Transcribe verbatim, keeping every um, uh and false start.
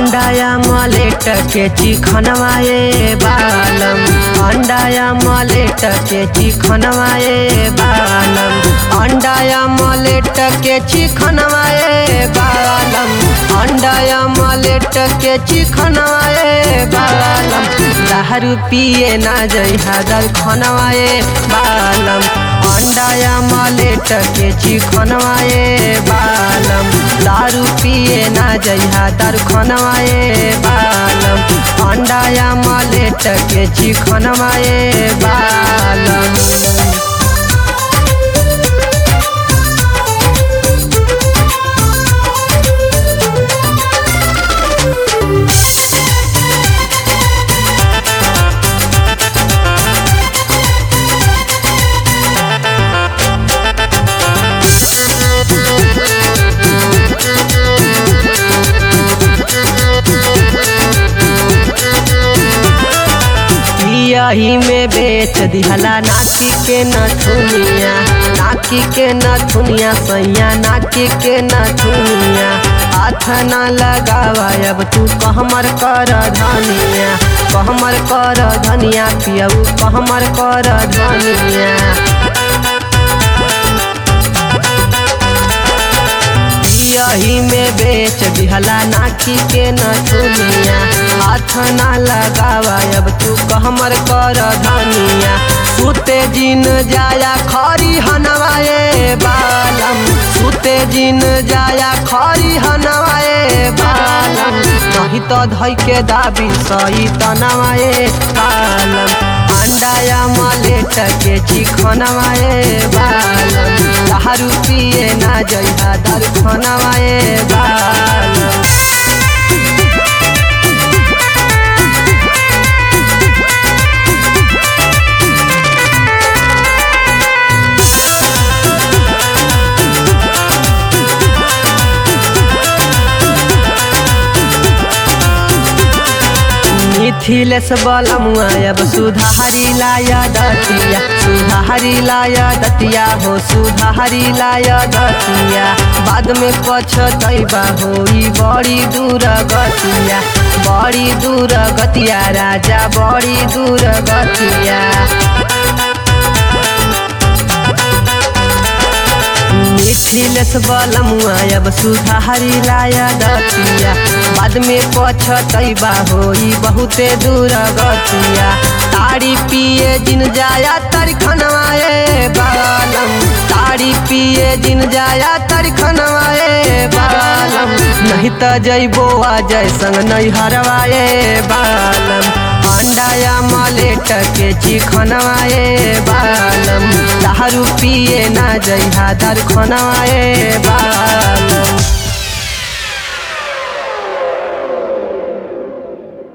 अंडाया mullet के चिखनवाए बालम अंडाया mullet के चिखनवाए बालम अंडाया मलेट के चिखनवाए बालम अंडाया मलेट के चिखनवाए बालम दारू पिए ना जई हदर खनवाए बालम अंडाया मलेट के चिखनवाए बालम दारू पिए ना जई हदर खनवाए बालम अंडाया मलेट के चिखनवाए बालम। यही में बेच दिहला नाकी के नथुनिया नाकी के नथुनिया सैया नाकी के नथुनिया हाथ न लगावा अब तू कहमर कर धनिया कहमर कर धनिया पियऊ कहमर कर धनिया। यही में बेच दिहला नाकी के नथुनिया हाथ ना लगावा अब तू कहमर कर धनिया सुते जिन जाया खरी हनवाए बालम सुते जिन जाया खरी हनवाए बालम नहीं तो धई के दाबी सही तनवाए बालम अंडाया मलेट के चिखनवाए बालम दारू पिए ना जइहा दारू खनवाए बालम। मिथिलेश बलमुआ अब सुधारी लाया दतिया सुधारी लाया दतिया हो सुधारी लाया दतिया बाद में पछतैबा होई बड़ी दूर गतिया बड़ी दूर गतिया राजा बड़ी दूर गतिया। मिथिलेश बलमुआ अब सुधारी लाया दतिया बाद में पछतैबा होई बहुते दूर गतिया ताड़ी पिए जिन जाया तर खनवाए बालम ताड़ी पिए जिन जाया तर खनवाए बालम नहीं तो जइबो आ जय संग नहीं हरवाए बालम अंडाया मलेट के चिखनवाए बालम दारू पिए ना जइहा दारू खनवाए बालम।